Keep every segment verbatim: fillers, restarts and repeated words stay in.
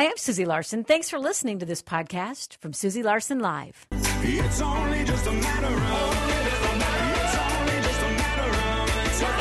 Hi, I'm Susie Larson. Thanks for listening to this podcast from Susie Larson Live. It's only just a matter of It's only just a matter of It's a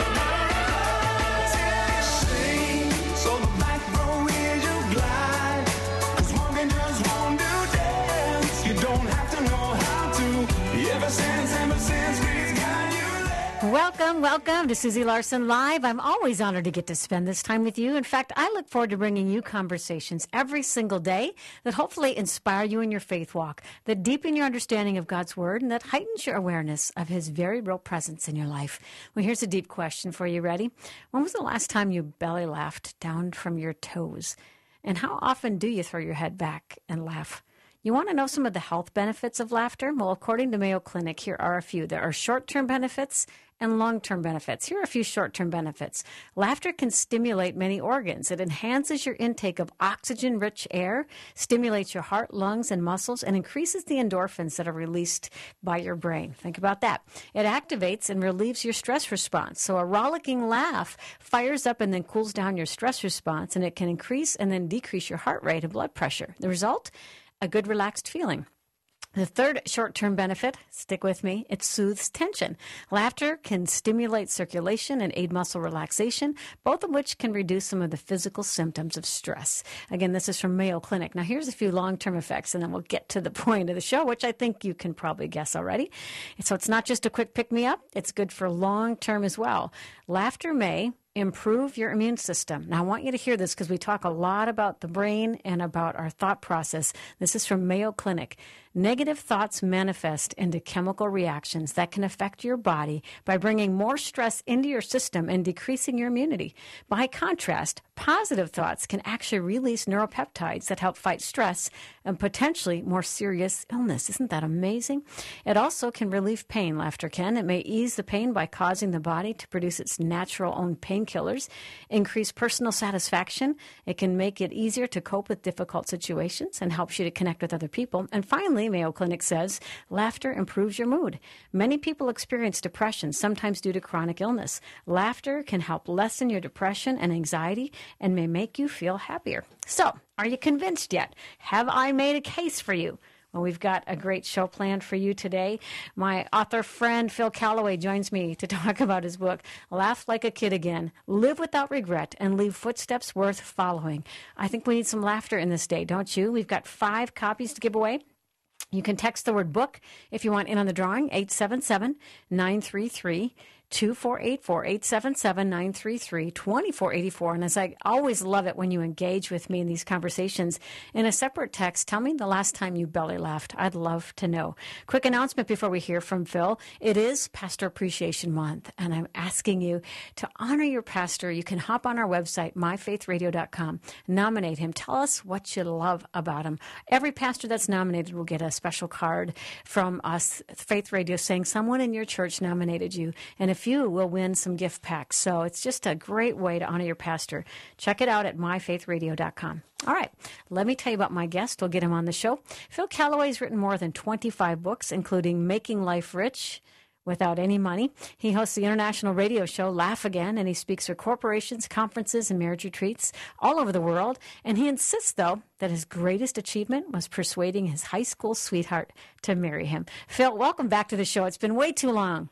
matter of Sing, so the back row is your glide. 'Cause walking just won't do dance. You don't have to know how to. Ever since, ever since we've got you there. Welcome, welcome to Susie Larson Live. I'm always honored to get to spend this time with you. In fact, I look forward to bringing you conversations every single day that hopefully inspire you in your faith walk, that deepen your understanding of God's Word, and that heightens your awareness of His very real presence in your life. Well, here's a deep question for you. Ready? When was the last time you belly laughed down from your toes? And how often do you throw your head back and laugh? You want to know some of the health benefits of laughter? Well, according to Mayo Clinic, here are a few. There are short-term benefits and long-term benefits. Here are a few short-term benefits. Laughter can stimulate many organs. It enhances your intake of oxygen-rich air, stimulates your heart, lungs, and muscles, and increases the endorphins that are released by your brain. Think about that. It activates and relieves your stress response. So a rollicking laugh fires up and then cools down your stress response, and it can increase and then decrease your heart rate and blood pressure. The result? A good relaxed feeling. The third short-term benefit, stick with me, it soothes tension. Laughter can stimulate circulation and aid muscle relaxation, both of which can reduce some of the physical symptoms of stress. Again, this is from Mayo Clinic. Now, here's a few long-term effects, and then we'll get to the point of the show, which I think you can probably guess already. So it's not just a quick pick-me-up. It's good for long-term as well. Laughter may improve your immune system. Now, I want you to hear this because we talk a lot about the brain and about our thought process. This is from Mayo Clinic. Negative thoughts manifest into chemical reactions that can affect your body by bringing more stress into your system and decreasing your immunity. By contrast, positive thoughts can actually release neuropeptides that help fight stress and potentially more serious illness. Isn't that amazing? It also can relieve pain, laughter can. It may ease the pain by causing the body to produce its natural own painkillers, increase personal satisfaction. It can make it easier to cope with difficult situations and helps you to connect with other people. And finally, Mayo Clinic says, laughter improves your mood. Many people experience depression, sometimes due to chronic illness. Laughter can help lessen your depression and anxiety and may make you feel happier. So, are you convinced yet? Have I made a case for you? Well, we've got a great show planned for you today. My author friend Phil Callaway joins me to talk about his book, Laugh Like a Kid Again, Live Without Regret, and Leave Footsteps Worth Following. I think we need some laughter in this day, don't you? We've got five copies to give away. You can text the word book if you want in on the drawing, eight seven seven, nine three three, two four eight four, eight seven seven, nine three three, two four eight four. And as I always love it when you engage with me in these conversations, in a separate text, tell me the last time you belly laughed. I'd love to know. Quick announcement before we hear from Phil. It is Pastor Appreciation Month, and I'm asking you to honor your pastor. You can hop on our website, my faith radio dot com, nominate him. Tell us what you love about him. Every pastor that's nominated will get a special card from us, Faith Radio, saying someone in your church nominated you, and a few will win some gift packs. So it's just a great way to honor your pastor. Check it out at my faith radio dot com. All right, let me tell you about my guest. We'll get him on the show. Phil Callaway has written more than twenty-five books, including Making Life Rich Without Any Money. He hosts the international radio show Laugh Again, and he speaks for corporations, conferences, and marriage retreats all over the world. And he insists, though, that his greatest achievement was persuading his high school sweetheart to marry him. Phil, welcome back to the show. It's been way too long.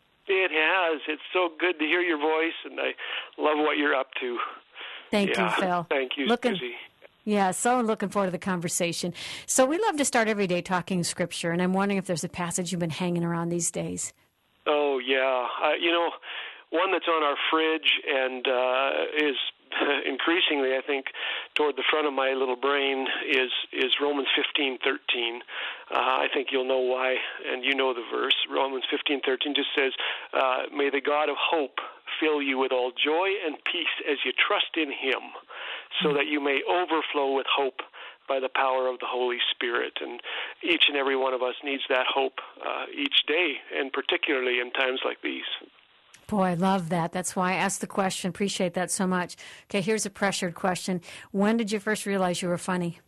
It has. It's so good to hear your voice, and I love what you're up to. Thank yeah. you, Phil. Thank you, looking, Susie. Yeah, so looking forward to the conversation. So we love to start every day talking Scripture, and I'm wondering if there's a passage you've been hanging around these days. Oh, yeah. Uh, you know, one that's on our fridge and uh, is increasingly, I think, toward the front of my little brain is is Romans fifteen thirteen. Uh, I think you'll know why, and you know the verse. Romans fifteen thirteen just says, uh, "May the God of hope fill you with all joy and peace as you trust in Him, so that you may overflow with hope by the power of the Holy Spirit." And each and every one of us needs that hope uh, each day, and particularly in times like these. Boy, I love that. That's why I asked the question. Appreciate that so much. Okay, here's a pressured question. When did you first realize you were funny?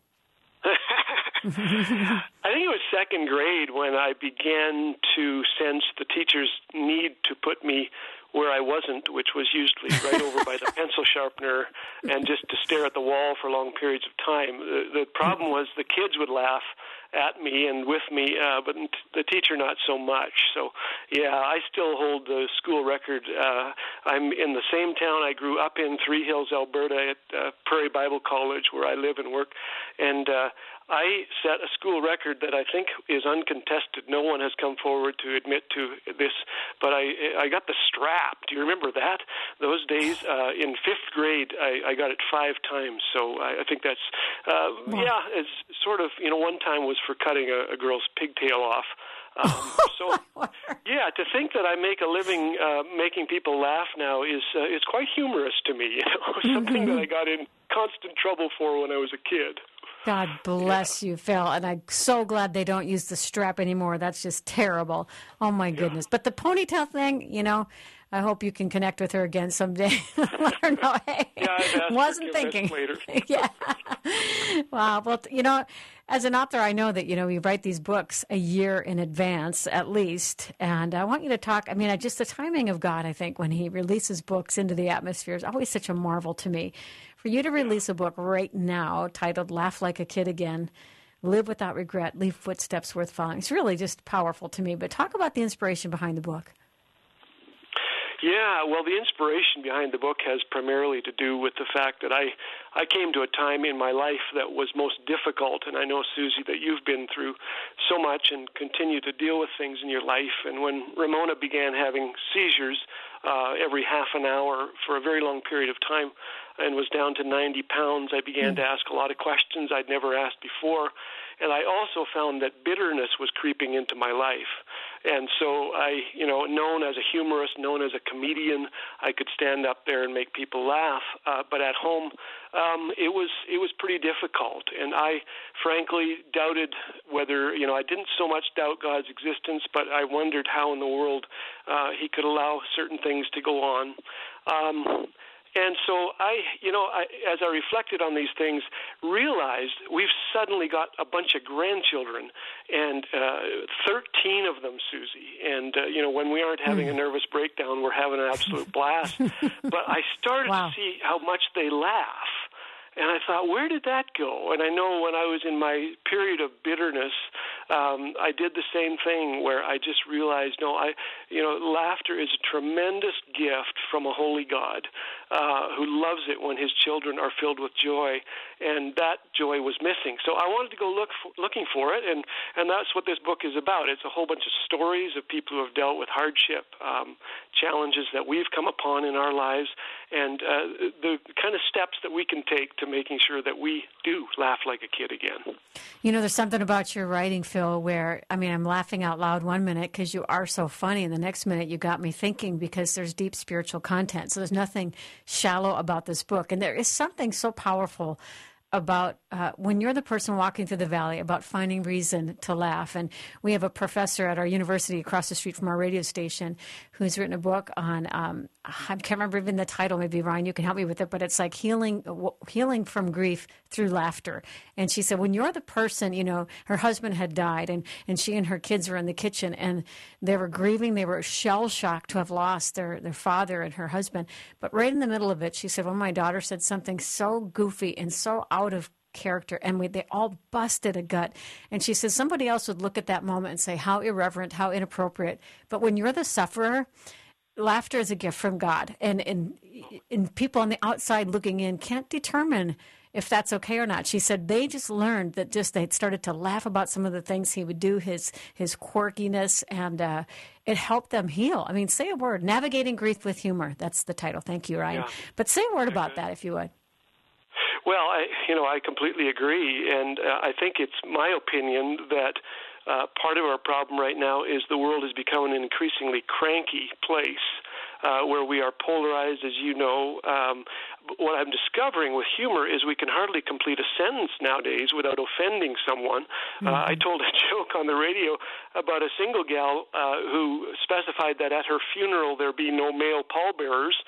I think it was second grade when I began to sense the teacher's need to put me where I wasn't, which was usually right over by the pencil sharpener, and just to stare at the wall for long periods of time. The, the problem was the kids would laugh at me and with me, uh, but the teacher not so much. So, yeah, I still hold the school record. Uh, I'm in the same town I grew up in, Three Hills, Alberta, at uh, Prairie Bible College, where I live and work, and uh, I set a school record that I think is uncontested. No one has come forward to admit to this, but I I got the strap. Do you remember that? Those days uh, in fifth grade, I, I got it five times. So I, I think that's, uh, wow. yeah, it's sort of, you know, one time was for cutting a, a girl's pigtail off. Um, so, yeah, to think that I make a living uh, making people laugh now is uh, is quite humorous to me. You know, something mm-hmm. that I got in constant trouble for when I was a kid. God bless yeah. you, Phil. And I'm so glad they don't use the strap anymore. That's just terrible. Oh, my goodness. Yeah. But the ponytail thing, you know, I hope you can connect with her again someday. Let her know, hey, yeah, wasn't thinking. Later. yeah. Wow. Well, you know, as an author, I know that, you know, you write these books a year in advance at least. And I want you to talk, I mean, I just the timing of God, I think, when he releases books into the atmosphere is always such a marvel to me. For you to release a book right now titled Laugh Like a Kid Again, Live Without Regret, Leave Footsteps Worth Following. It's really just powerful to me. But talk about the inspiration behind the book. Yeah, well, the inspiration behind the book has primarily to do with the fact that I, I came to a time in my life that was most difficult, and I know, Susie, that you've been through so much and continue to deal with things in your life. And when Ramona began having seizures uh, every half an hour for a very long period of time and was down to ninety pounds, I began mm. to ask a lot of questions I'd never asked before. And I also found that bitterness was creeping into my life. And so I, you know, known as a humorist, known as a comedian, I could stand up there and make people laugh. Uh, but at home, um, it was it was pretty difficult. And I, frankly, doubted whether, you know, I didn't so much doubt God's existence, but I wondered how in the world uh, he could allow certain things to go on. Um And so I, you know, I, as I reflected on these things, realized we've suddenly got a bunch of grandchildren, and uh, thirteen of them, Susie. And, uh, you know, when we aren't having a nervous breakdown, we're having an absolute blast. But I started wow. to see how much they laugh. And I thought, where did that go? And I know when I was in my period of bitterness, um, I did the same thing where I just realized, no, I, you know, laughter is a tremendous gift from a holy God uh, who loves it when his children are filled with joy, and that joy was missing. So I wanted to go look for, looking for it, and, and that's what this book is about. It's a whole bunch of stories of people who have dealt with hardship, um, challenges that we've come upon in our lives, and uh, the kind of steps that we can take to making sure that we do laugh like a kid again. You know, there's something about your writing, Phil, where, I mean, I'm laughing out loud one minute because you are so funny, and the next minute you got me thinking because there's deep spiritual content. So there's nothing shallow about this book. And there is something so powerful about uh, when you're the person walking through the valley, about finding reason to laugh. And we have a professor at our university across the street from our radio station who's written a book on, um, I can't remember even the title, maybe Ryan, you can help me with it, but it's like healing healing from grief through laughter. And she said, when you're the person, you know, her husband had died, and, and she and her kids were in the kitchen, and they were grieving, they were shell-shocked to have lost their, their father and her husband. But right in the middle of it, she said, well, my daughter said something so goofy and so out of character, and we, they all busted a gut. And she says somebody else would look at that moment and say, how irreverent, how inappropriate. But when you're the sufferer, laughter is a gift from God. And, and, and people on the outside looking in can't determine if that's okay or not. She said they just learned that just they started to laugh about some of the things he would do, his his quirkiness, and uh, it helped them heal. I mean, say a word. Navigating Grief with Humor. That's the title. Thank you, Ryan. Yeah. But say a word about that, if you would. Well, I, you know, I completely agree, and uh, I think it's my opinion that uh, part of our problem right now is the world is becoming an increasingly cranky place. Uh, where we are polarized, as you know. Um, what I'm discovering with humor is we can hardly complete a sentence nowadays without offending someone. Mm-hmm. Uh, I told a joke on the radio about a single gal uh, who specified that at her funeral there be no male pallbearers.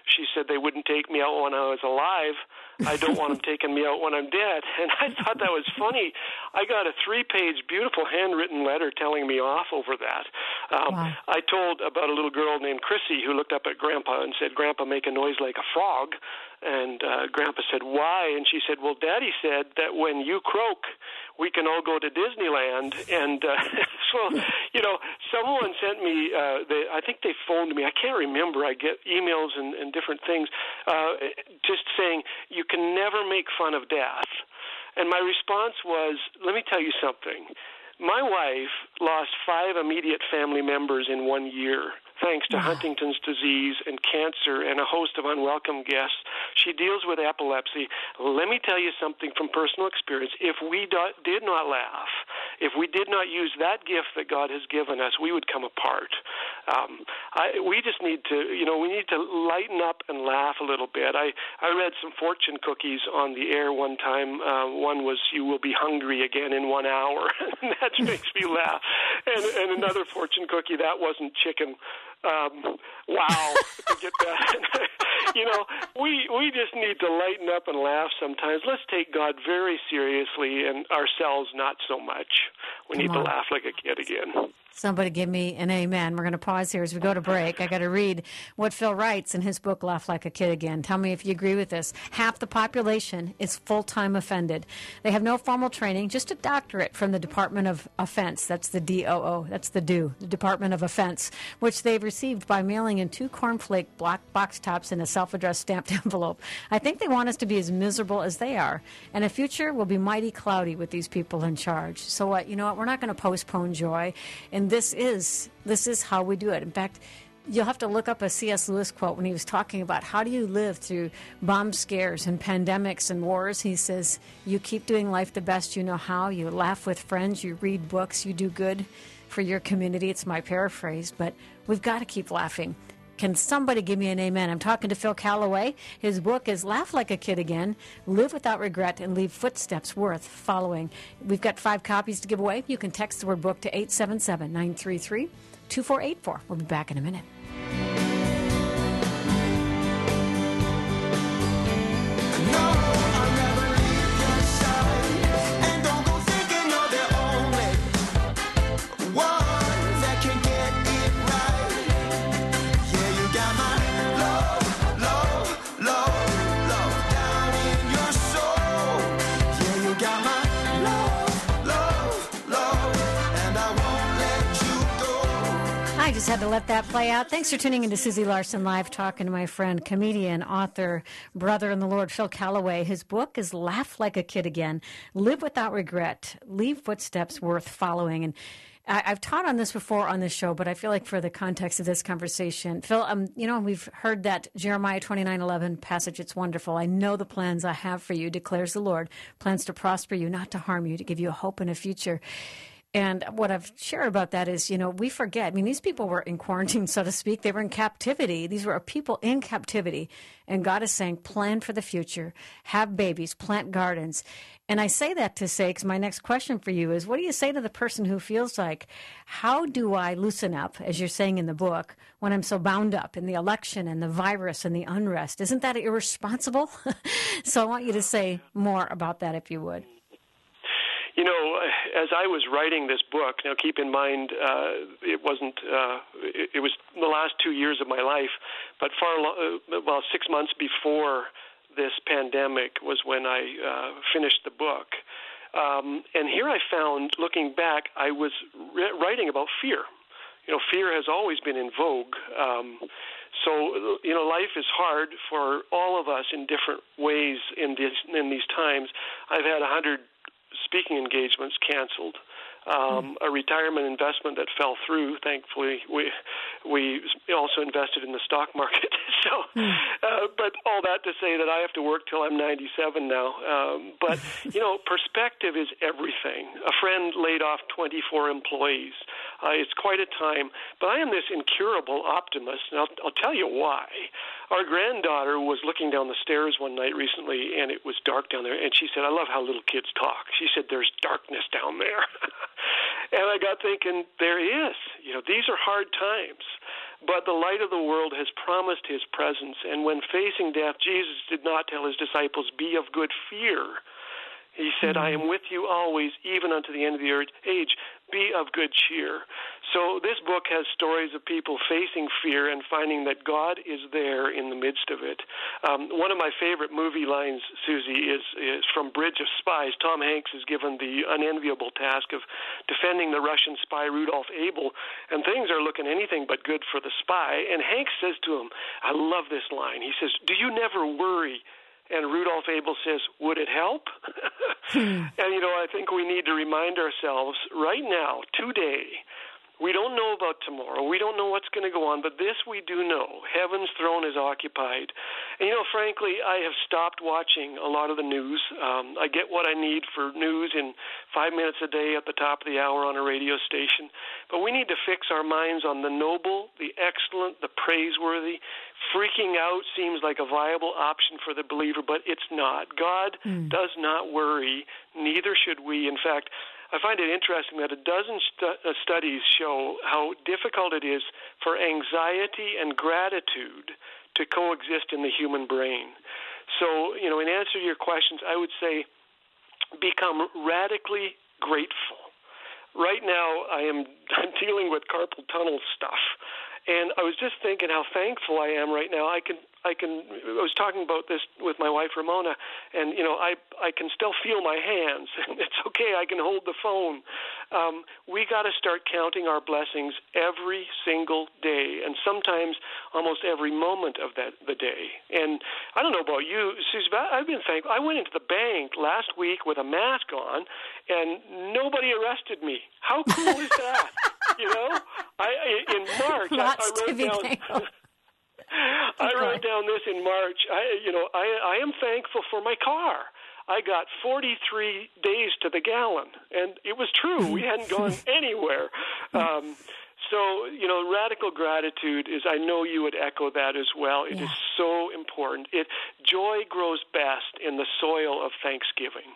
she said they wouldn't take me out when I was alive. I don't want them taking me out when I'm dead. And I thought that was funny. I got a three-page, beautiful handwritten letter telling me off over that. Um, wow. I told about a little girl named Chrissy who looked up at Grandpa and said, "Grandpa, make a noise like a frog." And uh, Grandpa said, "Why?" And she said, "Well, Daddy said that when you croak, we can all go to Disneyland." And uh, so, you know, someone sent me, uh, they, I think they phoned me. I can't remember. I get emails and, and different things uh, just saying, you can never make fun of death. And my response was, let me tell you something. My wife lost five immediate family members in one year, thanks to Huntington's disease and cancer and a host of unwelcome guests. She deals with epilepsy. Let me tell you something from personal experience. If we do, did not laugh, if we did not use that gift that God has given us, we would come apart. Um, I, we just need to, you know, we need to lighten up and laugh a little bit. I, I read some fortune cookies on the air one time. Uh, one was, "You will be hungry again in one hour." And that makes me laugh. And, and another fortune cookie, that wasn't chicken. Um, wow, to get that. You know, we we just need to lighten up and laugh sometimes. Let's take God very seriously and ourselves not so much. We Come need on. to laugh like a kid again. Somebody give me an amen. We're going to pause here as we go to break. I got to read what Phil writes in his book, Laugh Like a Kid Again. Tell me if you agree with this. Half the population is full-time offended. They have no formal training, just a doctorate from the Department of Offense. That's the D O O. That's the D O, the Department of Offense, which they've received by mailing in two cornflake black box tops in a self-addressed stamped envelope. I think they want us to be as miserable as they are, and the future will be mighty cloudy with these people in charge. So what? You know what? We're not going to postpone joy. And this is this is how we do it. In fact, you'll have to look up a C S Lewis quote when he was talking about how do you live through bomb scares and pandemics and wars. He says, you keep doing life the best you know how. You laugh with friends. You read books. You do good for your community. It's my paraphrase, but we've got to keep laughing. Can somebody give me an amen? I'm talking to Phil Callaway. His book is Laugh Like a Kid Again, Live Without Regret, and Leave Footsteps Worth Following. We've got five copies to give away. You can text the word book to eight seven seven, nine three three, two four eight four. We'll be back in a minute. I just had to let that play out. Thanks for tuning into Susie Larson Live, talking to my friend, comedian, author, brother in the Lord, Phil Callaway. His book is Laugh Like a Kid Again, Live Without Regret, Leave Footsteps Worth Following. And I, I've taught on this before on this show, but I feel like for the context of this conversation, Phil, um, you know, we've heard that Jeremiah twenty-nine eleven passage. It's wonderful. I know the plans I have for you, declares the Lord, plans to prosper you, not to harm you, to give you a hope and a future. And what I've shared about that is, you know, we forget. I mean, these people were in quarantine, so to speak. They were in captivity. These were people in captivity. And God is saying, plan for the future, have babies, plant gardens. And I say that to say, because my next question for you is, what do you say to the person who feels like, how do I loosen up, as you're saying in the book, when I'm so bound up in the election and the virus and the unrest? Isn't that irresponsible? So I want you to say more about that, if you would. You know, as I was writing this book, now keep in mind, uh, it wasn't, uh, it, it was the last two years of my life, but far, lo- uh, well, six months before this pandemic was when I uh, finished the book. Um, and here I found, looking back, I was re- writing about fear. You know, fear has always been in vogue. Um, so, you know, life is hard for all of us in different ways in, this, in these times. I've had a hundred speaking engagements canceled, um, a retirement investment that fell through. Thankfully, we we also invested in the stock market. so, uh, but all that to say that I have to work till I'm ninety-seven now. Um, but you know, perspective is everything. A friend laid off twenty-four employees. Uh, it's quite a time. But I am this incurable optimist, and I'll, I'll tell you why. Our granddaughter was looking down the stairs one night recently, and it was dark down there, and she said, I love how little kids talk. She said, there's darkness down there. And I got thinking, there is. You know, these are hard times. but the light of the world has promised his presence. And when facing death, Jesus did not tell his disciples, be of good fear. He said, I am with you always, even unto the end of the age. Be of good cheer. So this book has stories of people facing fear and finding that God is there in the midst of it. Um, one of my favorite movie lines, Susie, is, is from Bridge of Spies. Tom Hanks is given the unenviable task of defending the Russian spy Rudolph Abel, and things are looking anything but good for the spy. And Hanks says to him, I love this line. He says, do you never worry? And Rudolph Abel says, would it help? hmm. And, you know, I think we need to remind ourselves right now, today, we don't know about tomorrow. We don't know what's going to go on, but this we do know. Heaven's throne is occupied. And, you know, frankly, I have stopped watching a lot of the news. Um, I get what I need for news in five minutes a day at the top of the hour on a radio station. But we need to fix our minds on the noble, the excellent, the praiseworthy. Freaking out seems like a viable option for the believer, but it's not. God mm. does not worry. Neither should we. In fact, I find it interesting that a dozen stu- uh, studies show how difficult it is for anxiety and gratitude to coexist in the human brain. So, you know, in answer to your questions, I would say become radically grateful. Right now, I am I'm dealing with carpal tunnel stuff, and I was just thinking how thankful I am right now. I can I can. I was talking about this with my wife Ramona, and you know, I I can still feel my hands. It's okay. I can hold the phone. Um, we got to start counting our blessings every single day, and sometimes almost every moment of that the day. And I don't know about you, Susie, but I've been thankful. I went into the bank last week with a mask on, and nobody arrested me. How cool is that? You know, I in March Lots I, I wrote to be down. thankful. I wrote down this in March. I, you know, I, I am thankful for my car. I got forty-three days to the gallon, and it was true. We hadn't gone anywhere. Um, so, you know, radical gratitude is, I know you would echo that as well. It yeah. is so important. It joy grows best in the soil of thanksgiving.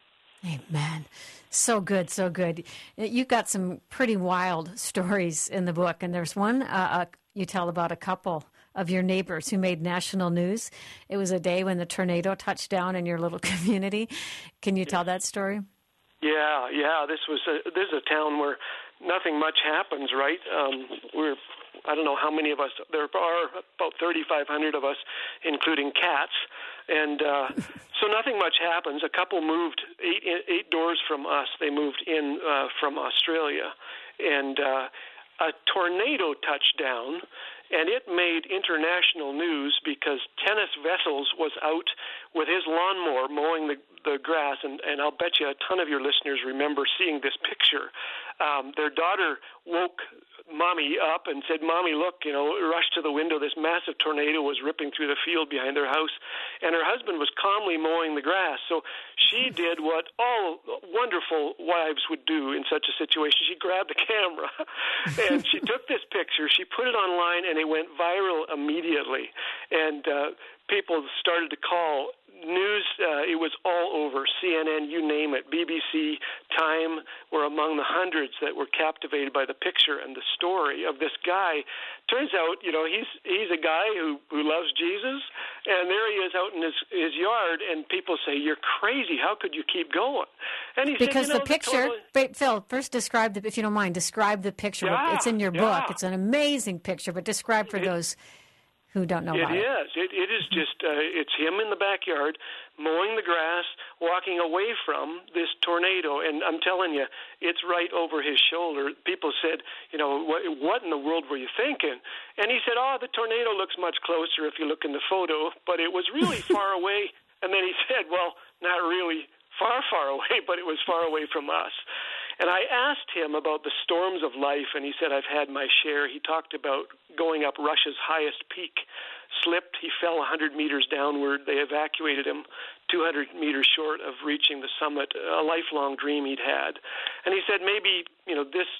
Amen. So good, so good. You've got some pretty wild stories in the book, and there's one uh, uh, you tell about a couple of your neighbors who made national news. It was a day when the tornado touched down in your little community. Can you tell that story? Yeah, yeah. This was a, this is a town where nothing much happens, right? Um, we're I don't know how many of us. There are about thirty-five hundred of us, including cats, and uh, so nothing much happens. A couple moved eight eight doors from us. They moved in uh, from Australia, and uh, a tornado touched down. And it made international news because Tennis Vessels was out with his lawnmower mowing the, the grass, and, and I'll bet you a ton of your listeners remember seeing this picture. Um, their daughter woke Mommy up and said, Mommy, look, you know, rushed to the window. This massive tornado was ripping through the field behind their house, and her husband was calmly mowing the grass. So she did what all wonderful wives would do in such a situation. She grabbed the camera, and she took this picture. She put it online, and it went viral immediately. And uh, people started to call news. Uh, it was all over. C N N, you name it. B B C, Time were among the hundreds that were captivated by the picture and the story of this guy. Turns out, you know, he's he's a guy who, who loves Jesus, and there he is out in his, his yard, and people say, you're crazy. How could you keep going? And he because said, you know, the picture, totally... wait, Phil, first describe, the, if you don't mind, describe the picture. Yeah, it's in your yeah. book. It's an amazing picture, but describe for it, those who don't know it about is. it. It is just, uh, it's him in the backyard mowing the grass, walking away from this tornado, and I'm telling you, it's right over his shoulder. People said, you know, what, what in the world were you thinking? And he said, oh, the tornado looks much closer if you look in the photo, but it was really far away. And then he said, well, not really far, far away, but it was far away from us. And I asked him about the storms of life, and he said, I've had my share. He talked about going up Russia's highest peak, slipped, he fell one hundred meters downward. They evacuated him two hundred meters short of reaching the summit, a lifelong dream he'd had. And he said, maybe, you know, this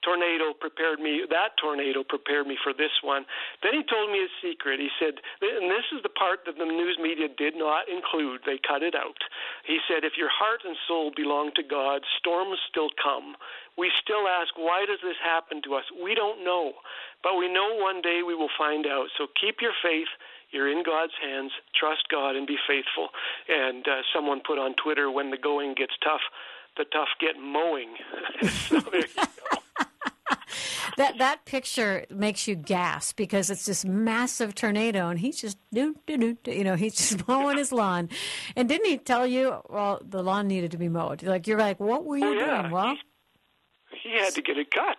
tornado prepared me, that tornado prepared me for this one. Then he told me a secret. He said, and this is the part that the news media did not include. They cut it out. He said, if your heart and soul belong to God, storms still come. We still ask, why does this happen to us? We don't know, but we know one day we will find out. So keep your faith. You're in God's hands. Trust God and be faithful. And uh, someone put on Twitter, when the going gets tough, the tough get mowing. So there you go. That that picture makes you gasp because it's this massive tornado, and he's just do do do, you know, he's just mowing his lawn. And didn't he tell you, well, the lawn needed to be mowed? Like you're like, what were you oh, yeah. doing? Well, he, he had to get it cut.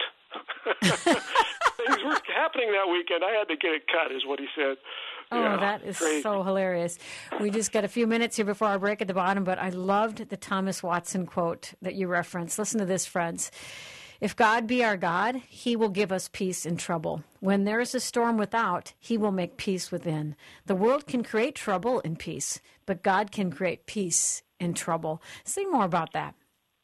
Things were happening that weekend. I had to get it cut, is what he said. Oh, yeah, that is crazy. So hilarious. We just got a few minutes here before our break at the bottom, but I loved the Thomas Watson quote that you referenced. Listen to this, friends. If God be our God, he will give us peace in trouble. When there is a storm without, he will make peace within. The world can create trouble in peace, but God can create peace in trouble. Say more about that.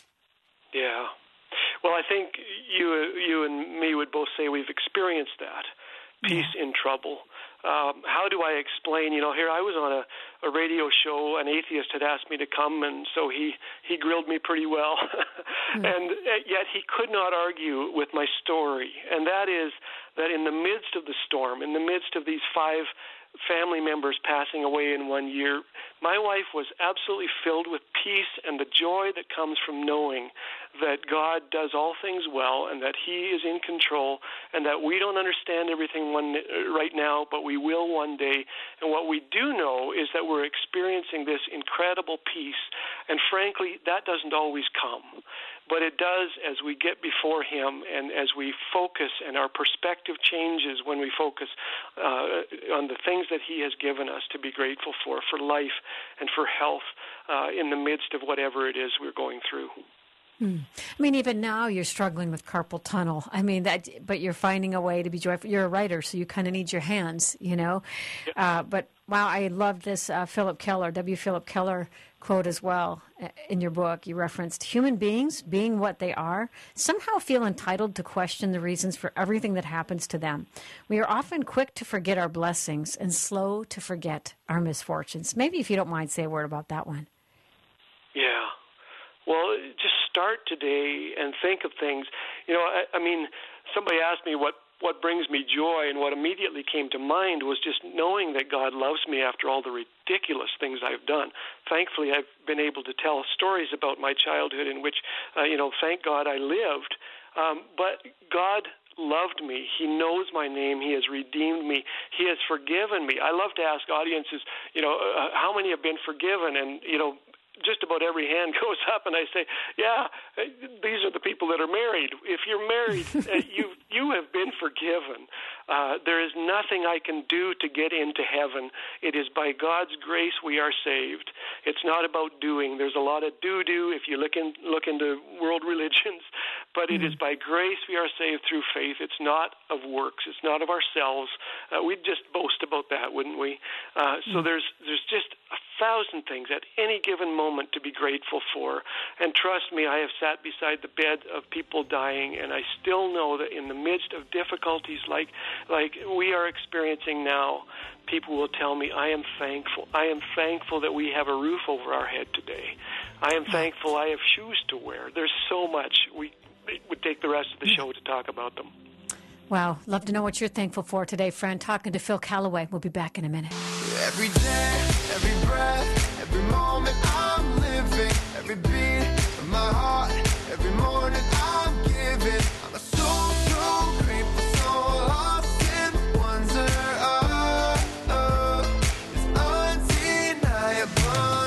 Yeah. Well, I think you you and me would both say we've experienced that, peace yeah. in trouble. Um, how do I explain? You know, here I was on a, a radio show. An atheist had asked me to come, and so he, he grilled me pretty well. mm. And yet he could not argue with my story. And that is that in the midst of the storm, in the midst of these five family members passing away in one year, my wife was absolutely filled with peace and the joy that comes from knowing that God does all things well and that he is in control and that we don't understand everything one, right now, but we will one day. And what we do know is that we're experiencing this incredible peace. And frankly, that doesn't always come. But it does as we get before him and as we focus, and our perspective changes when we focus uh, on the things that he has given us to be grateful for, for life and for health uh, in the midst of whatever it is we're going through. Hmm. I mean, even now you're struggling with carpal tunnel. I mean, that, but you're finding a way to be joyful. You're a writer, so you kind of need your hands, you know. Yeah. Uh, but wow, I love this uh, Philip Keller, W. Philip Keller quote as well in your book. You referenced human beings, being what they are, somehow feel entitled to question the reasons for everything that happens to them. We are often quick to forget our blessings and slow to forget our misfortunes. Maybe if you don't mind, say a word about that one. Yeah. Well, just start today and think of things. You know, I, I mean, somebody asked me what, what brings me joy, and what immediately came to mind was just knowing that God loves me after all the ridiculous things I've done. Thankfully, I've been able to tell stories about my childhood in which, uh, you know, thank God I lived. Um, but God loved me. He knows my name. He has redeemed me. He has forgiven me. I love to ask audiences, you know, uh, how many have been forgiven? And, you know, just about every hand goes up, and I say, yeah, these are the people that are married. If you're married, you you have been forgiven. Uh, there is nothing I can do to get into heaven. It is by God's grace we are saved. It's not about doing. There's a lot of do-do if you look, in, look into world religions, but it mm. is by grace we are saved through faith. It's not of works. It's not of ourselves. Uh, we'd just boast about that, wouldn't we? Uh, so mm. there's there's just a thousand things at any given moment to be grateful for. And trust me, I have sat beside the bed of people dying, and I still know that in the midst of difficulties like like we are experiencing now, people will tell me, I am thankful. I am thankful that we have a roof over our head today. I am thankful I have shoes to wear. There's so much. We it would take the rest of the show to talk about them. Wow. Love to know what you're thankful for today, friend. Talking to Phil Callaway. We'll be back in a minute. Every day, every breath, every moment I'm living, every beat of my heart, every morning I'm giving. I'm a soul, so grateful, so lost in wonder. Oh, oh, it's undeniable.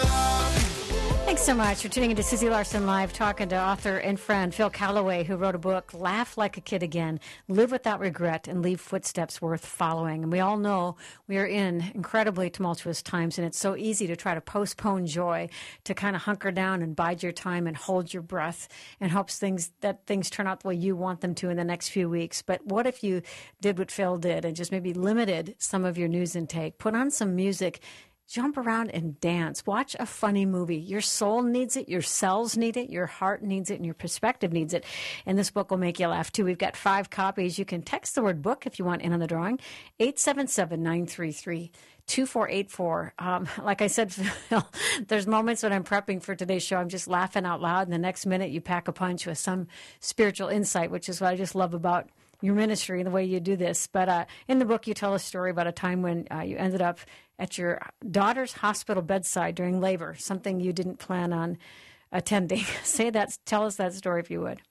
Thanks so much for tuning into Susie Larson Live, talking to author and friend Phil Callaway, who wrote a book, Laugh Like a Kid Again, Live Without Regret, and Leave Footsteps Worth Following. And we all know we are in incredibly tumultuous times, and it's so easy to try to postpone joy, to kind of hunker down and bide your time and hold your breath and hopes things that things turn out the way you want them to in the next few weeks. But what if you did what Phil did and just maybe limited some of your news intake, put on some music, jump around and dance. Watch a funny movie. Your soul needs it. Your cells need it. Your heart needs it. And your perspective needs it. And this book will make you laugh, too. We've got five copies. You can text the word book if you want in on the drawing. eight seven seven, nine three three, two four eight four. Um, like I said, Phil, there's moments when I'm prepping for today's show, I'm just laughing out loud. And the next minute you pack a punch with some spiritual insight, which is what I just love about your ministry and the way you do this. But uh, in the book, you tell a story about a time when uh, you ended up at your daughter's hospital bedside during labor, something you didn't plan on attending. Say that. Tell us that story if you would.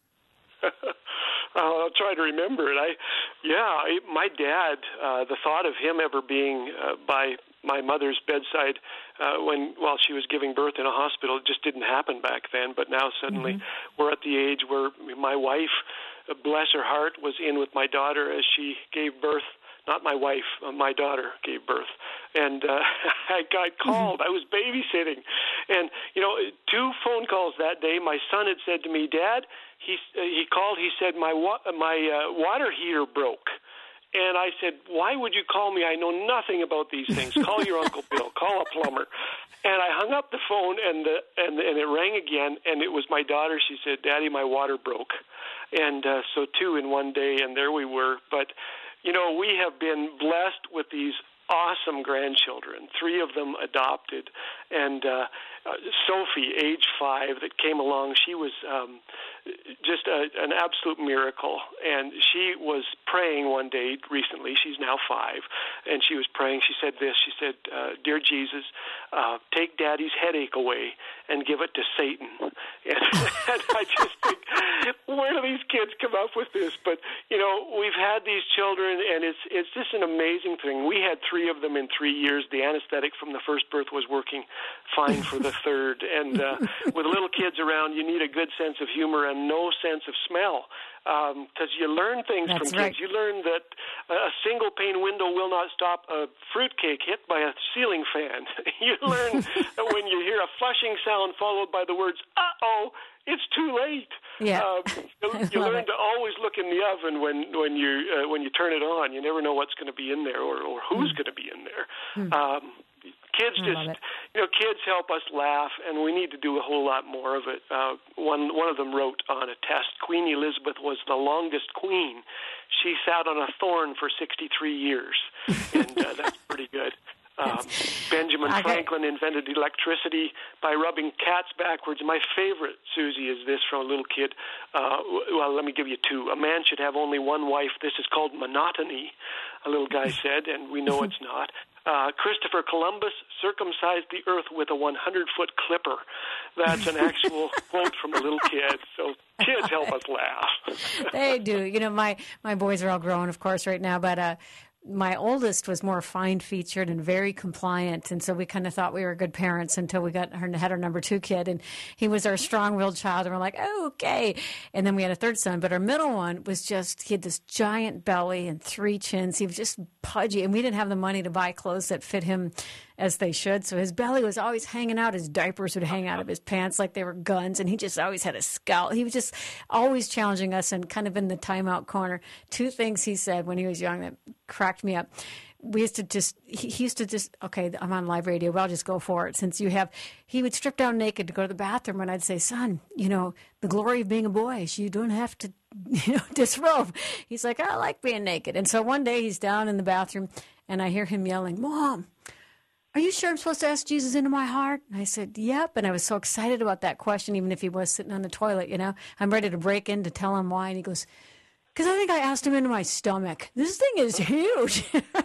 I'll try to remember it. I, yeah, I, my dad, uh, the thought of him ever being uh, by my mother's bedside uh, when while she was giving birth in a hospital, it just didn't happen back then. But now suddenly mm-hmm. we're at the age where my wife, bless her heart, was in with my daughter as she gave birth. Not my wife, uh, my daughter gave birth. And uh, I got called. Mm-hmm. I was babysitting. And, you know, two phone calls that day. My son had said to me, Dad, he, uh, he called, he said, my, wa- my uh, water heater broke. And I said, why would you call me? I know nothing about these things. Call your Uncle Bill. Call a plumber. And I hung up the phone, and, the, and, and it rang again, and it was my daughter. She said, Daddy, my water broke. And uh, so two in one day, and there we were. But, you know, we have been blessed with these awesome grandchildren, three of them adopted. And uh, uh, Sophie, age five, that came along, she was um, just a, an absolute miracle. And she was praying one day recently. She's now five. And she was praying. She said this. She said, uh, Dear Jesus, uh, take Daddy's headache away and give it to Satan. And, and I just think, where do these kids come up with this? But, you know, we've had these children, and it's it's just an amazing thing. We had three of them in three years. The anesthetic from the first birth was working fine for the third. And uh, with little kids around, you need a good sense of humor and no sense of smell, because um, you learn things That's from right. kids. You learn that a single pane window will not stop a fruitcake hit by a ceiling fan. You learn that when you hear a flushing sound followed by the words, uh-oh, it's too late. Yeah. Um, you you learn it. to always look in the oven when, when, you, uh, when you turn it on. You never know what's going to be in there or, or who's mm. going to be in there. Mm. Um, Kids just, you know, kids help us laugh, and we need to do a whole lot more of it. Uh, one one of them wrote on a test, Queen Elizabeth was the longest queen. She sat on a thorn for sixty-three years, and uh, that's pretty good. Um, Benjamin okay. Franklin invented electricity by rubbing cats backwards. My favorite, Susie, is this from a little kid. Uh, well, let me give you two. A man should have only one wife. This is called monotony, a little guy said, and we know it's not. Uh, Christopher Columbus circumcised the earth with a hundred-foot clipper. That's an actual quote from a little kid. So kids help us laugh. They do. You know, my, my boys are all grown, of course, right now, but uh, my oldest was more fine-featured and very compliant, and so we kind of thought we were good parents until we got her, had our number two kid, and he was our strong-willed child, and we're like, oh, okay. And then we had a third son, but our middle one was just, he had this giant belly and three chins. He was just pudgy, and we didn't have the money to buy clothes that fit him as they should, so his belly was always hanging out. His diapers would hang out of his pants like they were guns, and he just always had a scowl. He was just always challenging us and kind of in the timeout corner. Two things he said when he was young that cracked me up. We used to just, he, he used to just, okay, I'm on live radio, well, I'll just go for it. Since you have, he would strip down naked to go to the bathroom, and I'd say, son, you know, the glory of being a boy is you don't have to, you know, disrobe. He's like, I like being naked. And so one day he's down in the bathroom, and I hear him yelling, Mom, are you sure I'm supposed to ask Jesus into my heart? And I said, yep. And I was so excited about that question, even if he was sitting on the toilet, you know. I'm ready to break in to tell him why. And he goes, because I think I asked him into my stomach. This thing is huge.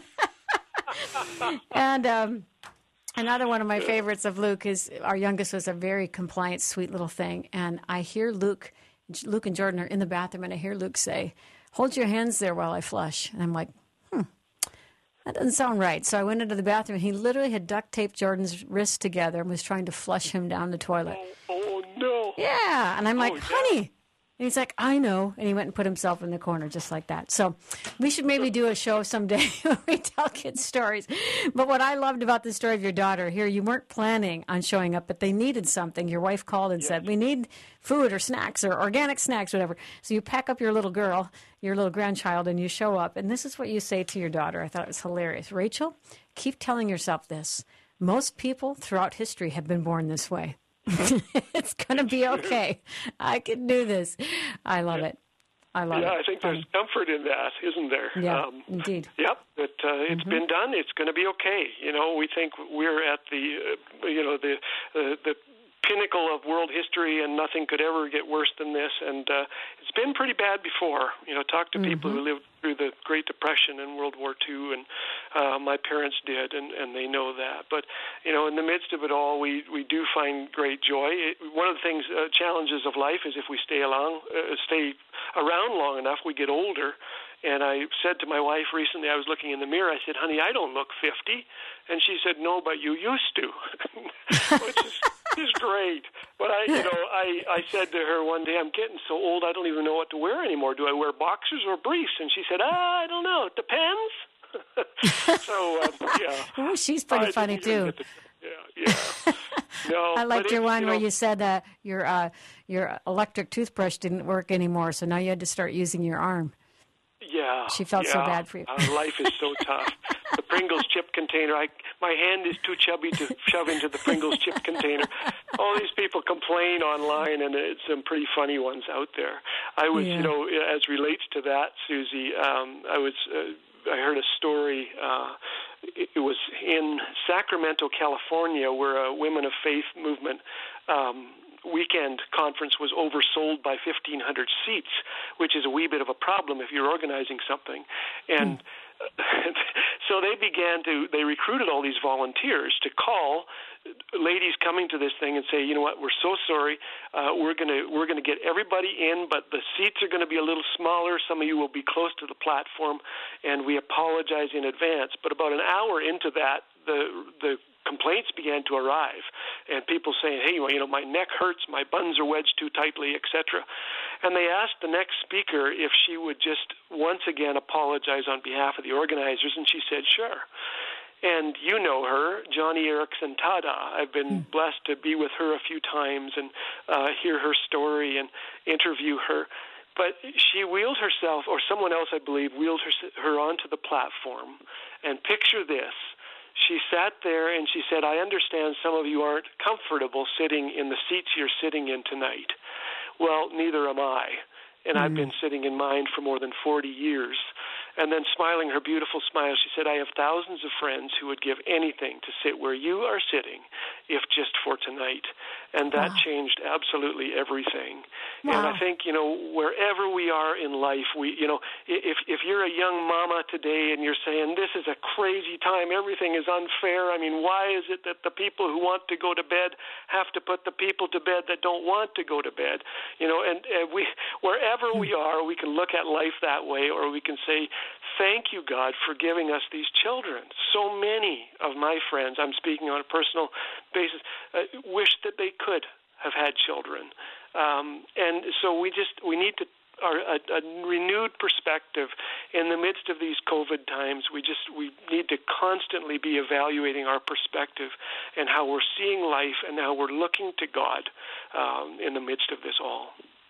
And um, another one of my favorites of Luke is our youngest was a very compliant, sweet little thing. And I hear Luke, Luke and Jordan are in the bathroom, and I hear Luke say, hold your hands there while I flush. And I'm like, hmm. That doesn't sound right. So I went into the bathroom, and he literally had duct taped Jordan's wrists together and was trying to flush him down the toilet. Oh, oh no. Yeah. And I'm like, oh, honey. Yeah. And he's like, I know. And he went and put himself in the corner just like that. So we should maybe do a show someday where we tell kids stories. But what I loved about the story of your daughter here, you weren't planning on showing up, but they needed something. Your wife called and yes. said, we need food or snacks or organic snacks, whatever. So you pack up your little girl, your little grandchild, and you show up. And this is what you say to your daughter. I thought it was hilarious. Rachel, keep telling yourself this. most people throughout history have been born this way. It's going to be okay. I can do this. I love yeah. it. I love yeah, it. I think there's um, comfort in that, isn't there? Yeah, um, indeed. Yep, that uh, it's mm-hmm. been done. It's going to be okay. You know, we think we're at the, uh, you know, the uh, the pinnacle of world history, and nothing could ever get worse than this. And uh, it's been pretty bad before. You know, talk to mm-hmm. people who lived through the Great Depression and World War Two, and uh, my parents did, and, and they know that. But, you know, in the midst of it all, we, we do find great joy. It, one of the things, uh, challenges of life is if we stay along, uh, stay around long enough, we get older. And I said to my wife recently, I was looking in the mirror, I said, honey, I don't look fifty. And she said, no, but you used to, which is, is great. But I, you know, I, I said to her one day, I'm getting so old, I don't even know what to wear anymore. Do I wear boxers or briefs? And she said, ah, I don't know. It depends. so, um, yeah. Oh, she's pretty I funny, too. The, yeah, yeah. No, I liked your one you know, where you said uh, your, uh, your electric toothbrush didn't work anymore, so now you had to start using your arm. Yeah. She felt yeah. so bad for you. uh, life is so tough. The Pringles chip container, I, my hand is too chubby to shove into the Pringles chip container. All these people complain online, and it's some pretty funny ones out there. I was, yeah. you know, as relates to that, Susie, um, I was, uh, I heard a story. Uh, it, it was in Sacramento, California, where a Women of Faith movement um, weekend conference was oversold by fifteen hundred seats, which is a wee bit of a problem if you're organizing something. And mm. so they began to, they recruited all these volunteers to call ladies coming to this thing and say, you know what, we're so sorry, uh, we're going to we're going to get everybody in, but the seats are going to be a little smaller. Some of you will be close to the platform, and we apologize in advance. But about an hour into that, the the complaints began to arrive, and people saying, hey, well, you know, my neck hurts, my buns are wedged too tightly, et cetera. And they asked the next speaker if she would just once again apologize on behalf of the organizers, and she said, sure. And you know her, Johnny Erickson Tada. I've been mm. blessed to be with her a few times and uh, hear her story and interview her. But she wheeled herself, or someone else, I believe, wheeled her, her onto the platform. And picture this. She sat there and she said, I understand some of you aren't comfortable sitting in the seats you're sitting in tonight. Well, neither am I. And mm. I've been sitting in mine for more than forty years. And then smiling her beautiful smile, she said, I have thousands of friends who would give anything to sit where you are sitting, if just for tonight. And that wow. changed absolutely everything. Wow. And I think, you know, wherever we are in life, we, you know, if if you're a young mama today and you're saying, this is a crazy time, everything is unfair. I mean, why is it that the people who want to go to bed have to put the people to bed that don't want to go to bed? You know, and, and we, wherever we are, we can look at life that way, or we can say, thank you, God, for giving us these children. So many of my friends, I'm speaking on a personal basis, uh, wish that they could have had children. Um, and so we just, we need to, our, a, a renewed perspective in the midst of these COVID times. We just, we need to constantly be evaluating our perspective and how we're seeing life and how we're looking to God um, in the midst of this all.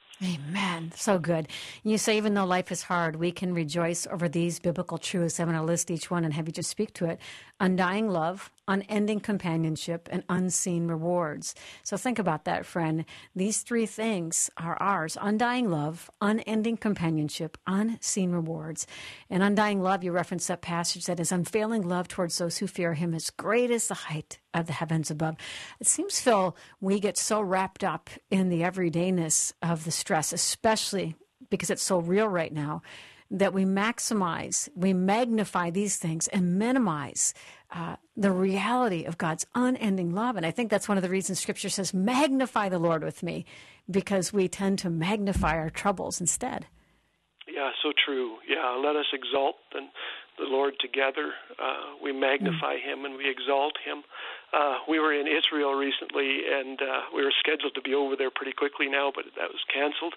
Amen. So good. You say even though life is hard, we can rejoice over these biblical truths. I'm going to list each one and have you just speak to it. Undying love, unending companionship, and unseen rewards. So think about that, friend. These three things are ours. Undying love, unending companionship, unseen rewards. And undying love, you reference that passage that is unfailing love towards those who fear him as great as the height of the heavens above. It seems, Phil, we get so wrapped up in the everydayness of the stress, especially because it's so real right now, that we maximize, we magnify these things and minimize uh, the reality of God's unending love. And I think that's one of the reasons Scripture says, magnify the Lord with me, because we tend to magnify our troubles instead. Yeah, so true. Yeah, let us exalt the, the Lord together. Uh, we magnify mm. him and we exalt him. Uh, we were in Israel recently, and uh, we were scheduled to be over there pretty quickly now, but that was canceled.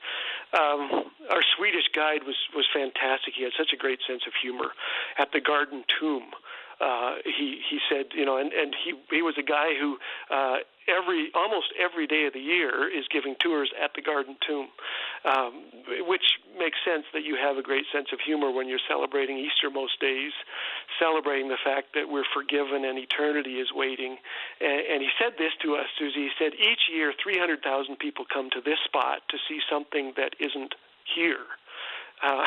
Um, our Swedish guide was, was fantastic. He had such a great sense of humor. At the Garden Tomb, uh, he he said, you know, and, and he, he was a guy who uh, every almost every day of the year is giving tours at the Garden Tomb. um, which makes sense that you have a great sense of humor when you're celebrating Easter most days, celebrating the fact that we're forgiven and eternity is waiting. And, and he said this to us, Susie. He said, each year three hundred thousand people come to this spot to see something that isn't here. Uh,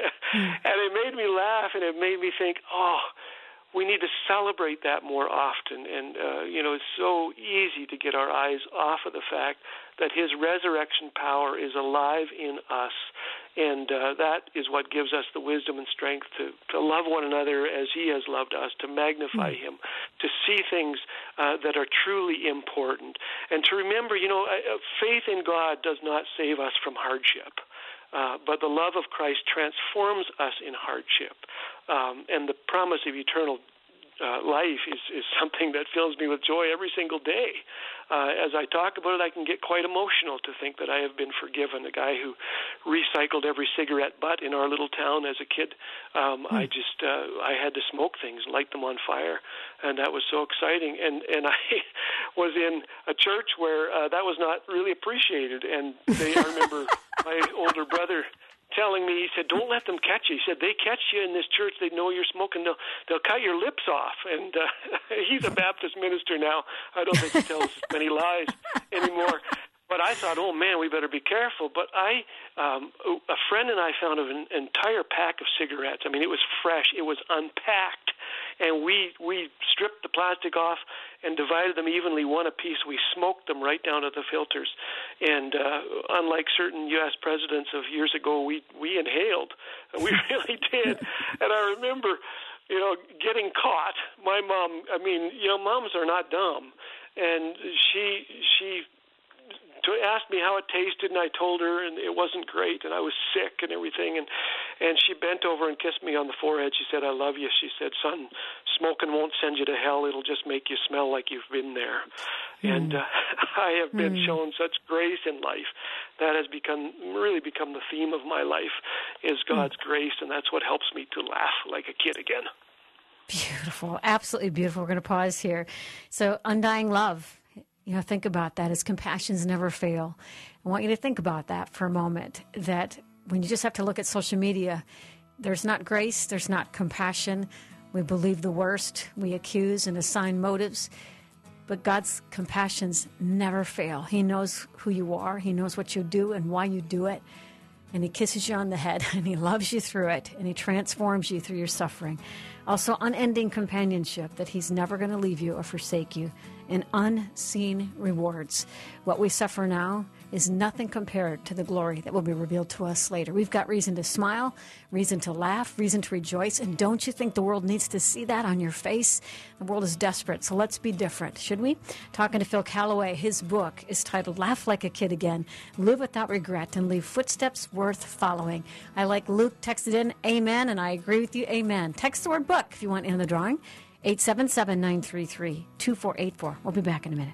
and it made me laugh, and it made me think, oh, we need to celebrate that more often. And, uh, you know, it's so easy to get our eyes off of the fact that his resurrection power is alive in us. And uh, that is what gives us the wisdom and strength to, to love one another as he has loved us, to magnify him, to see things uh, that are truly important. And to remember, you know, uh, faith in God does not save us from hardship. Uh, but the love of Christ transforms us in hardship. Um, and the promise of eternal uh, life is, is something that fills me with joy every single day. Uh, as I talk about it, I can get quite emotional to think that I have been forgiven. A guy who recycled every cigarette butt in our little town as a kid, um, mm. I just, uh, I had to smoke things, light them on fire, and that was so exciting. And, and I was in a church where uh, that was not really appreciated, and they, I remember my older brother telling me, he said, don't let them catch you. He said, they catch you in this church, they know you're smoking, they'll, they'll cut your lips off. And uh, he's a Baptist minister now. I don't think he tells many lies anymore. But I thought, oh, man, we better be careful. But I, um, a friend and I found an entire pack of cigarettes. I mean, it was fresh. It was unpacked. And we, we stripped the plastic off and divided them evenly, one apiece. We smoked them right down to the filters. And uh, unlike certain U S presidents of years ago, we, we inhaled. We really did. And I remember, you know, getting caught. My mom, I mean, you know, moms are not dumb. And she she... to ask me how it tasted, and I told her, and it wasn't great, and I was sick and everything, and and she bent over and kissed me on the forehead. She said, I love you. She said, son, smoking won't send you to hell. It'll just make you smell like you've been there. Mm. And uh, I have been mm. shown such grace in life. That has become really become the theme of my life, is God's mm. grace, and that's what helps me to laugh like a kid again. Beautiful. Absolutely beautiful. We're going to pause here. So, undying love. You know, think about that. His compassions never fail. I want you to think about that for a moment, that when you just have to look at social media, there's not grace, there's not compassion. We believe the worst. We accuse and assign motives. But God's compassions never fail. He knows who you are. He knows what you do and why you do it. And he kisses you on the head, and he loves you through it, and he transforms you through your suffering. Also, unending companionship, that he's never going to leave you or forsake you, and unseen rewards. What we suffer now is nothing compared to the glory that will be revealed to us later. We've got reason to smile, reason to laugh, reason to rejoice, and don't you think the world needs to see that on your face? The world is desperate, so let's be different, should we? Talking to Phil Callaway, his book is titled Laugh Like a Kid Again, Live Without Regret, and Leave Footsteps Worth Following. I like Luke texted in, amen, and I agree with you, amen. Text the word book if you want in the drawing, eight seven seven, nine three three, two four eight four. We'll be back in a minute.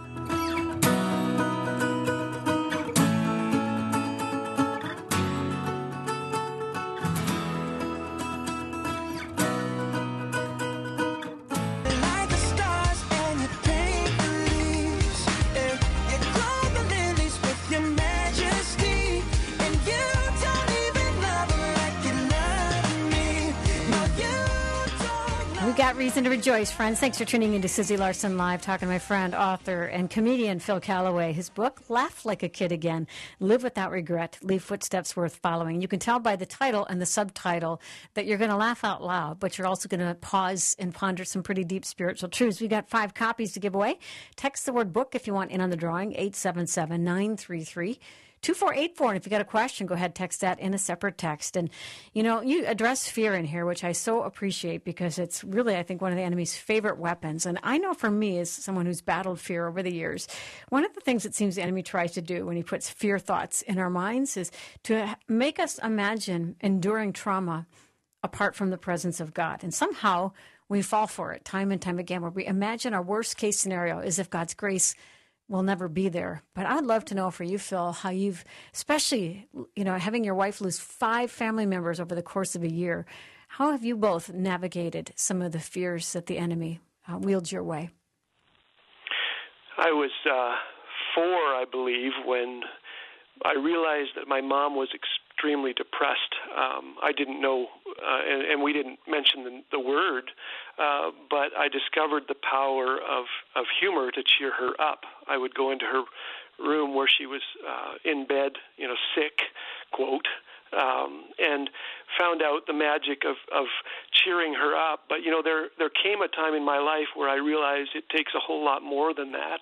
Got reason to rejoice, friends. Thanks for tuning in to Susie Larson Live, talking to my friend, author, and comedian Phil Callaway. His book, Laugh Like a Kid Again, Live Without Regret, Leave Footsteps Worth Following. You can tell by the title and the subtitle that you're going to laugh out loud, but you're also going to pause and ponder some pretty deep spiritual truths. We've got five copies to give away. Text the word book if you want in on the drawing, eight seven seven, nine three three, two four eight four. And if you got a question, go ahead, text that in a separate text. And, you know, you address fear in here, which I so appreciate, because it's really, I think, one of the enemy's favorite weapons. And I know for me, as someone who's battled fear over the years, one of the things it seems the enemy tries to do when he puts fear thoughts in our minds is to make us imagine enduring trauma apart from the presence of God. And somehow we fall for it time and time again, where we imagine our worst case scenario is if God's grace will never be there. But I would love to know for you, Phil, how you've, especially, you know, having your wife lose five family members over the course of a year, how have you both navigated some of the fears that the enemy uh, wields your way? I was uh, four, I believe, when I realized that my mom was extremely depressed. Um, I didn't know, uh, and, and we didn't mention the, the word, uh, but I discovered the power of, of humor to cheer her up. I would go into her room where she was uh, in bed, you know, sick, quote, um, and found out the magic of, of cheering her up. But, you know, there there came a time in my life where I realized it takes a whole lot more than that.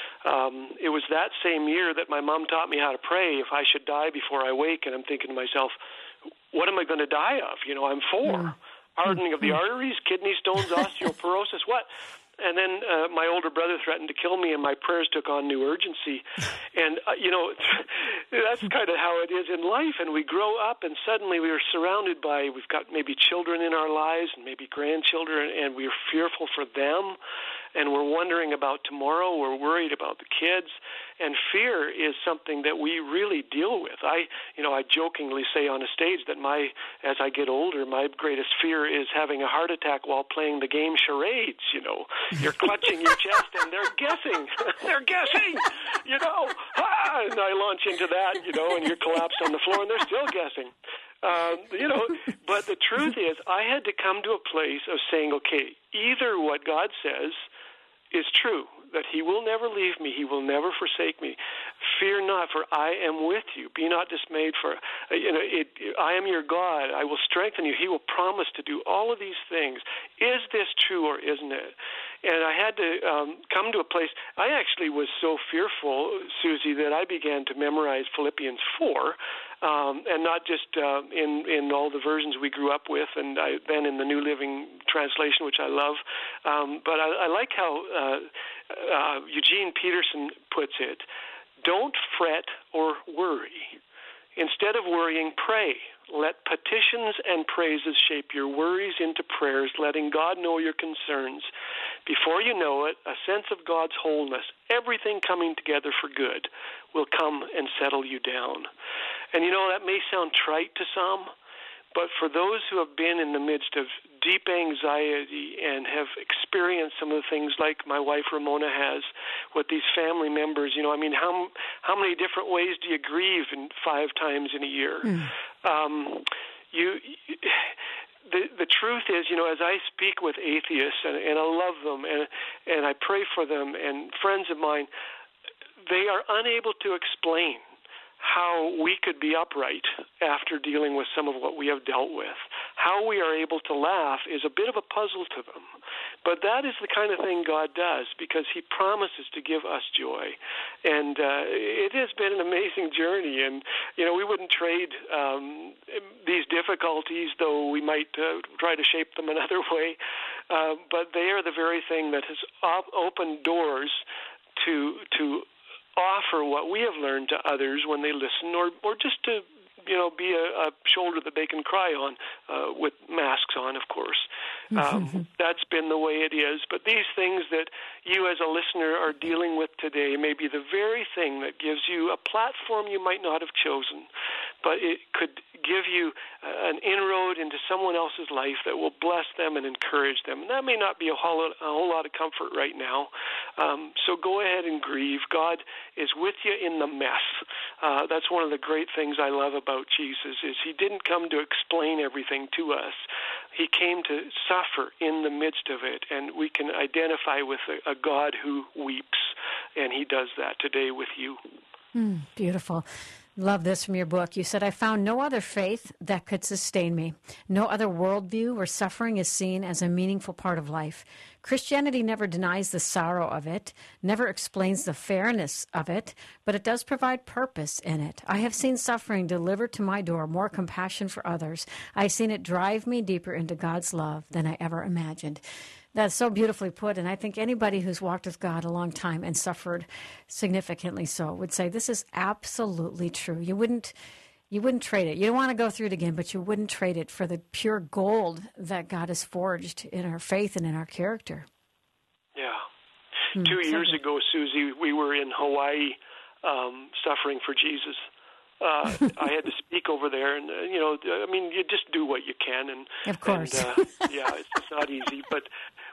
Um, it was that same year that my mom taught me how to pray if I should die before I wake, and I'm thinking to myself, what am I going to die of? You know, I'm four. Mm. Hardening of the arteries, kidney stones, osteoporosis, what? And then uh, my older brother threatened to kill me, and my prayers took on new urgency. And, uh, you know, that's kind of how it is in life. And we grow up, and suddenly we are surrounded by, we've got maybe children in our lives and maybe grandchildren, and we're fearful for them. And we're wondering about tomorrow. We're worried about the kids. And fear is something that we really deal with. I, you know, I jokingly say on a stage that my, as I get older, my greatest fear is having a heart attack while playing the game charades. You know, you're clutching your chest and they're guessing. They're guessing, you know. Ah, and I launch into that, you know, and you're collapsed on the floor and they're still guessing. Um, you know, but the truth is I had to come to a place of saying, okay, either what God says is true, that he will never leave me, he will never forsake me. Fear not, for I am with you. Be not dismayed, for uh, you know, it, I am your God. I will strengthen you. He will promise to do all of these things. Is this true or isn't it? And I had to um, come to a place. I actually was so fearful, Susie, that I began to memorize Philippians four, um, and not just uh, in in all the versions we grew up with, and I, then in the New Living Translation, which I love. Um, but I, I like how uh, uh, Eugene Peterson puts it: "Don't fret or worry. Instead of worrying, pray. Let petitions and praises shape your worries into prayers, letting God know your concerns. Before you know it, a sense of God's wholeness, everything coming together for good, will come and settle you down." And you know, that may sound trite to some, but for those who have been in the midst of deep anxiety and have experienced some of the things like my wife Ramona has with these family members, you know, I mean, how how many different ways do you grieve in five times in a year? Mm. Um, you, you the the truth is, you know, as I speak with atheists, and, and I love them, and and I pray for them, and friends of mine, they are unable to explain how we could be upright after dealing with some of what we have dealt with. How we are able to laugh is a bit of a puzzle to them. But that is the kind of thing God does, because he promises to give us joy. And uh, it has been an amazing journey. And, you know, we wouldn't trade um, these difficulties, though we might uh, try to shape them another way. Uh, but they are the very thing that has op- opened doors to to offer what we have learned to others when they listen, or or just to, you know, be a, a shoulder that they can cry on, uh, with masks on, of course. Um, that's been the way it is. But these things that you as a listener are dealing with today may be the very thing that gives you a platform you might not have chosen, but it could give you an inroad into someone else's life that will bless them and encourage them. And that may not be a whole, a whole lot of comfort right now. Um, so go ahead and grieve. God is with you in the mess. Uh, that's one of the great things I love about Jesus, is he didn't come to explain everything to us. He came to suffer in the midst of it, and we can identify with a, a God who weeps, and he does that today with you. Mm, beautiful. Love this from your book. You said, I found no other faith that could sustain me, no other worldview where suffering is seen as a meaningful part of life. Christianity never denies the sorrow of it, never explains the fairness of it, but it does provide purpose in it. I have seen suffering deliver to my door more compassion for others. I've seen it drive me deeper into God's love than I ever imagined. That's so beautifully put, and I think anybody who's walked with God a long time and suffered significantly so would say this is absolutely true. You wouldn't you wouldn't trade it. You don't want to go through it again, but you wouldn't trade it for the pure gold that God has forged in our faith and in our character. Yeah. Hmm, Two so years good. ago, Susie, we were in Hawaii um, suffering for Jesus. Uh, I had to speak over there, and, uh, you know, I mean, you just do what you can. And, of course. And, uh, yeah, it's, it's not easy. But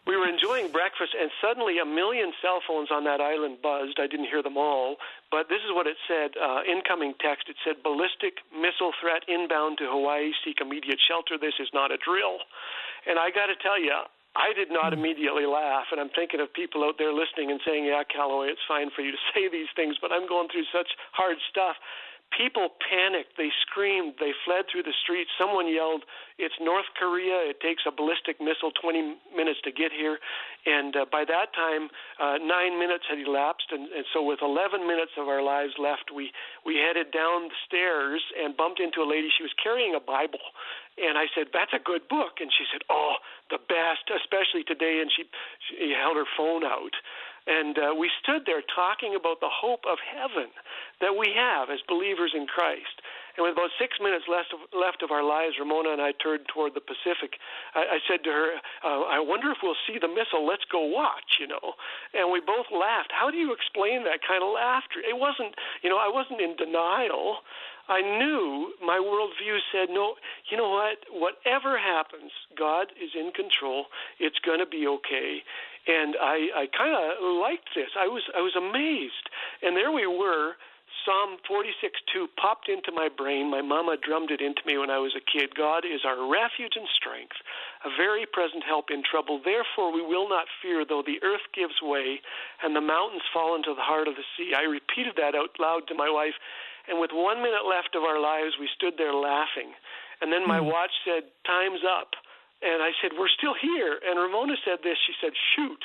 we were enjoying breakfast, and suddenly a million cell phones on that island buzzed. I didn't hear them all, but this is what it said, uh, incoming text. It said, ballistic missile threat inbound to Hawaii, seek immediate shelter. This is not a drill. And I got to tell you, I did not immediately laugh, and I'm thinking of people out there listening and saying, yeah, Calloway, it's fine for you to say these things, but I'm going through such hard stuff. People panicked. They screamed. They fled through the streets. Someone yelled, it's North Korea. It takes a ballistic missile twenty minutes to get here. And uh, by that time, uh, nine minutes had elapsed. And, and so with eleven minutes of our lives left, we, we headed down the stairs and bumped into a lady. She was carrying a Bible. And I said, that's a good book. And she said, oh, the best, especially today. And she, she held her phone out. And uh, we stood there talking about the hope of heaven that we have as believers in Christ. And with about six minutes left of, left of our lives, Ramona and I turned toward the Pacific. I, I said to her, uh, I wonder if we'll see the missile. Let's go watch, you know. And we both laughed. How do you explain that kind of laughter? It wasn't, you know, I wasn't in denial. I knew my worldview said, no, you know what? Whatever happens, God is in control. It's going to be okay. And I, I kind of liked this. I was I was amazed. And there we were. Psalm forty-six two popped into my brain. My mama drummed it into me when I was a kid. God is our refuge and strength, a very present help in trouble. Therefore we will not fear, though the earth gives way and the mountains fall into the heart of the sea. I repeated that out loud to my wife. And with one minute left of our lives, we stood there laughing. And then my mm. watch said, time's up. And I said, we're still here. And Ramona said this. She said, shoot.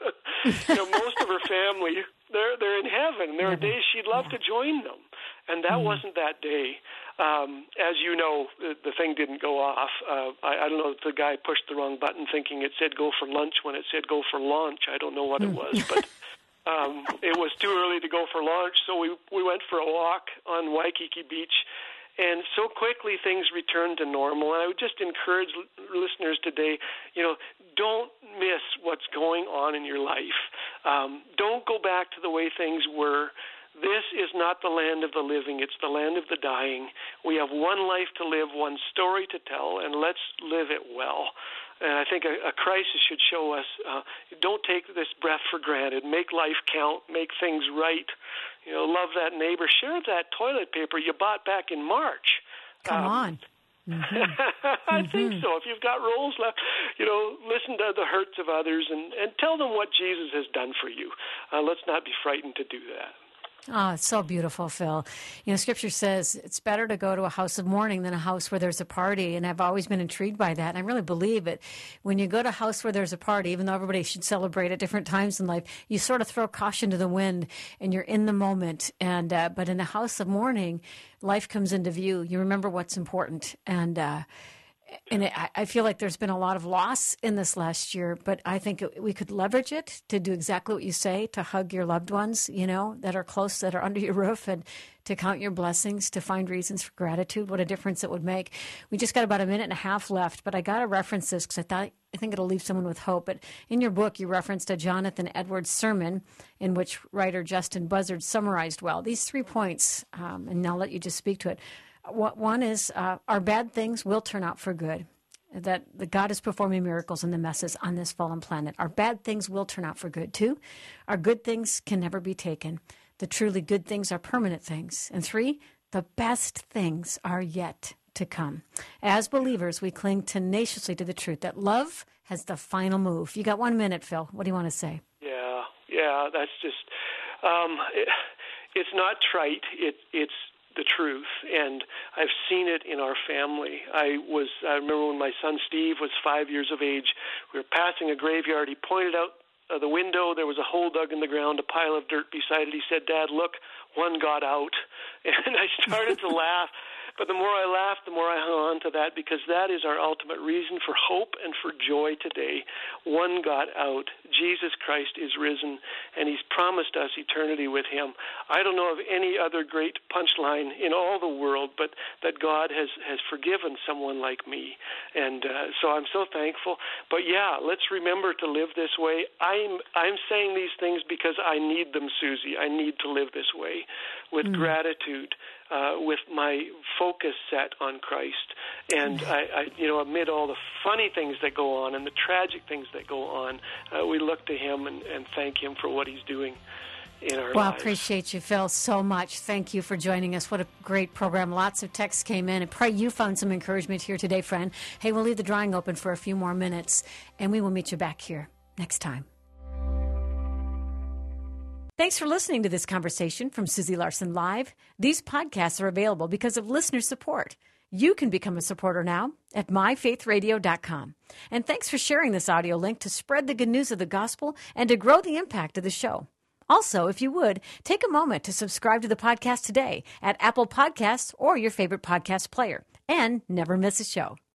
You know, most of her family, they're they're in heaven. There are days she'd love to join them. And that mm. wasn't that day. Um, as you know, the, the thing didn't go off. Uh, I, I don't know if the guy pushed the wrong button thinking it said go for lunch when it said go for launch. I don't know what it was, but um, it was too early to go for launch. So we, we went for a walk on Waikiki Beach. And so quickly things returned to normal. And I would just encourage l- listeners today, you know, don't miss what's going on in your life. Um, don't go back to the way things were. This is not the land of the living. It's the land of the dying. We have one life to live, one story to tell, and let's live it well. And I think a, a crisis should show us, uh, don't take this breath for granted. Make life count. Make things right. You know, love that neighbor. Share that toilet paper you bought back in March. Come um, on. Mm-hmm. I mm-hmm. think so. If you've got rolls left, you know, listen to the hurts of others and, and tell them what Jesus has done for you. Uh, let's not be frightened to do that. Oh, it's so beautiful, Phil. You know, Scripture says it's better to go to a house of mourning than a house where there's a party, and I've always been intrigued by that, and I really believe it. When you go to a house where there's a party, even though everybody should celebrate at different times in life, you sort of throw caution to the wind, and you're in the moment. And uh, but in a house of mourning, life comes into view. You remember what's important, and uh, and it, I feel like there's been a lot of loss in this last year, but I think we could leverage it to do exactly what you say, to hug your loved ones, you know, that are close, that are under your roof, and to count your blessings, to find reasons for gratitude. What a difference it would make. We just got about a minute and a half left, but I got to reference this because I thought I think it'll leave someone with hope. But in your book, you referenced a Jonathan Edwards sermon in which writer Justin Buzzard summarized well these three points, um, and I'll let you just speak to it. One is uh, our bad things will turn out for good, that the God is performing miracles in the messes on this fallen planet. Our bad things will turn out for good. Two, our good things can never be taken. The truly good things are permanent things. And three, the best things are yet to come. As believers, we cling tenaciously to the truth that love has the final move. You got one minute, Phil. What do you want to say? Yeah, yeah, that's just, um, it, it's not trite. It, it's the truth, and I've seen it in our family. I was, I remember when my son Steve was five years of age, we were passing a graveyard. He pointed out uh, the window. There was a hole dug in the ground, a pile of dirt beside it. He said, "Dad, look, one got out." And I started to laugh. But the more I laughed, the more I hung on to that, because that is our ultimate reason for hope and for joy today. One got out. Jesus Christ is risen, and he's promised us eternity with him. I don't know of any other great punchline in all the world, but that God has, has forgiven someone like me. And uh, so I'm so thankful. But yeah, let's remember to live this way. I'm, I'm saying these things because I need them, Susie. I need to live this way with mm. gratitude. uh, with my focus set on Christ. And I, I, you know, amid all the funny things that go on and the tragic things that go on, uh, we look to Him and, and thank Him for what He's doing in our well, lives. I appreciate you, Phil, so much. Thank you for joining us. What a great program. Lots of texts came in. I pray you found some encouragement here today, friend. Hey, we'll leave the drawing open for a few more minutes, and we will meet you back here next time. Thanks for listening to this conversation from Susie Larson Live. These podcasts are available because of listener support. You can become a supporter now at my faith radio dot com. And thanks for sharing this audio link to spread the good news of the gospel and to grow the impact of the show. Also, if you would, take a moment to subscribe to the podcast today at Apple Podcasts or your favorite podcast player, and never miss a show.